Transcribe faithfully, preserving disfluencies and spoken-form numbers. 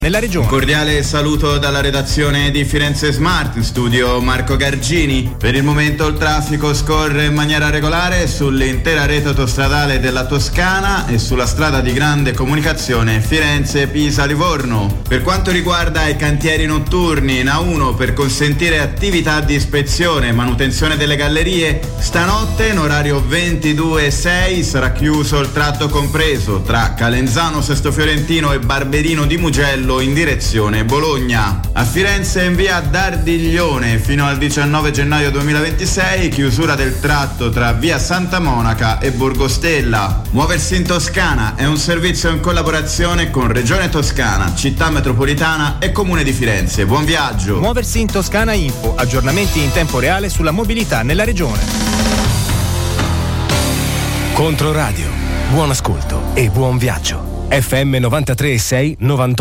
nella regione. Un cordiale saluto dalla redazione di Firenze Smart, in studio Marco Gargini. Per il momento il traffico scorre in maniera regolare sull'intera rete autostradale della Toscana e sulla strada di grande comunicazione Firenze-Pisa-Livorno. Per quanto riguarda i cantieri notturni, in A uno per consentire attività di ispezione e manutenzione delle gallerie, stanotte in orario ventidue e sei sarà chiuso il tratto compreso tra Calenzano Sesto Fiorentino e Barberino di Mugello in direzione Bologna. A Firenze in via Dardiglione fino al diciannove gennaio duemilaventisei chiusura del tratto tra via Santa Monaca e Borgostella. Muoversi in Toscana è un servizio in collaborazione con Regione Toscana, Città Metropolitana e Comune di Firenze. Buon viaggio. Muoversi in Toscana Info, aggiornamenti in tempo reale sulla mobilità nella regione. Controradio, buon ascolto e buon viaggio. F M novantatré e sei novantotto